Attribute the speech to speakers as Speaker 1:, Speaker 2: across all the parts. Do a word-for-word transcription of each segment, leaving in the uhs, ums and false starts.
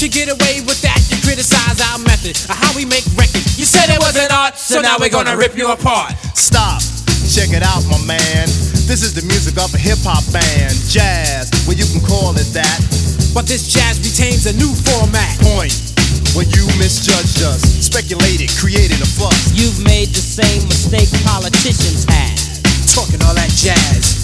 Speaker 1: you get away with that? You criticize our method of how we make records. You said it wasn't art, so now we're gonna rip you apart.
Speaker 2: Stop, check it out, my man. This is the music of a hip-hop band. Jazz, well you can call it that.
Speaker 1: But this jazz retains a new format.
Speaker 2: Point, when you misjudged us, speculated, created a fuss.
Speaker 3: You've made the same mistake politicians have.
Speaker 1: Talking all that jazz.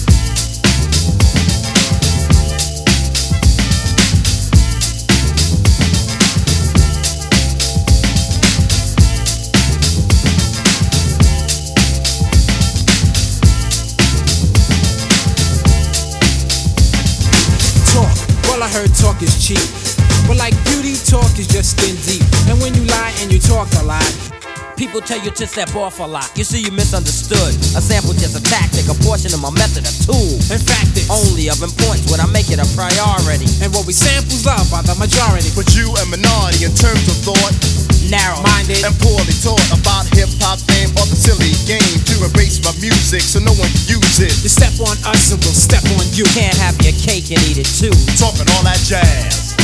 Speaker 1: I heard talk is cheap, but like beauty, talk is just skin deep. And when you lie and you talk a lot,
Speaker 3: people tell you to step off a lot. You see, you misunderstood. A sample just a tactic, a portion of my method, a tool.
Speaker 1: In fact, it's
Speaker 3: only of importance when I make it a priority.
Speaker 1: And what we sample's loved by the majority.
Speaker 2: But you a minority in terms of thought,
Speaker 3: narrow-minded
Speaker 2: and poorly taught about hip-hop fame or the silly game to erase my music so no one can use it.
Speaker 1: You step on us and we'll step on you.
Speaker 3: Can't have your cake and eat it too.
Speaker 2: Talking all that jazz.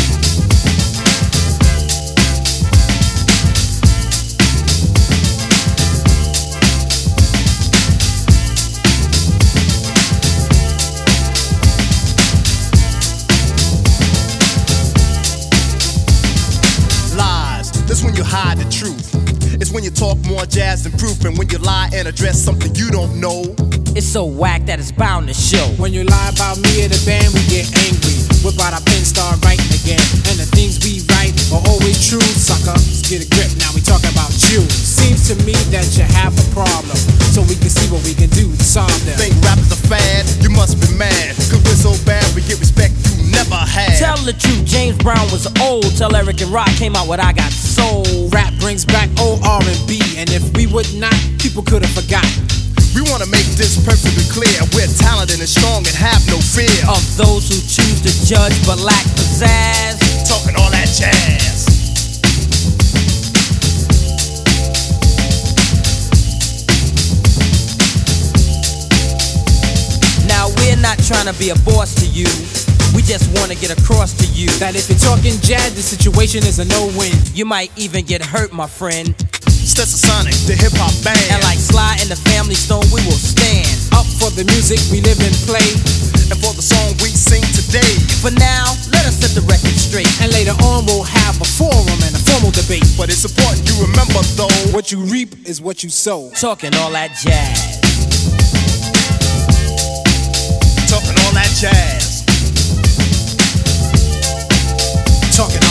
Speaker 2: This when you hide the truth. It's when you talk more jazz than proof, and when you lie and address something you don't know.
Speaker 3: It's so whack that it's bound to show.
Speaker 1: When you lie about me or the band, we get angry. Whip out our pen, start writing again. And the things we write are always true, sucker. Let's get a grip, now we talk about you. Seems to me that you have a problem, so we can see what we can do to solve them.
Speaker 2: Think rap is a fad? You must be mad, cause we're so bad we get respect you never had.
Speaker 3: Tell the truth, James Brown was old till Eric and Rock came out with I Got Soul.
Speaker 1: Rap brings back old R and B, and if we would not, people could have forgotten.
Speaker 2: We wanna make this perfectly clear. We're talented and strong and have no fear
Speaker 3: of those who choose to judge but lack pizzazz.
Speaker 2: Talking all that jazz.
Speaker 3: Now we're not trying to be a boss to you. We just wanna get across to you
Speaker 1: that if you're talking jazz, the situation is a no-win.
Speaker 3: You might even get hurt, my friend.
Speaker 2: Stetsasonic, the hip-hop band.
Speaker 3: And like Sly and the Family Stone, we will stand
Speaker 1: up for the music we live and play,
Speaker 2: and for the song we sing today.
Speaker 3: For now, let us set the record straight,
Speaker 1: and later on we'll have a forum and a formal debate.
Speaker 2: But it's important you remember though,
Speaker 1: what you reap is what you sow.
Speaker 3: Talking all that jazz.
Speaker 2: Talking all that jazz.
Speaker 1: Talking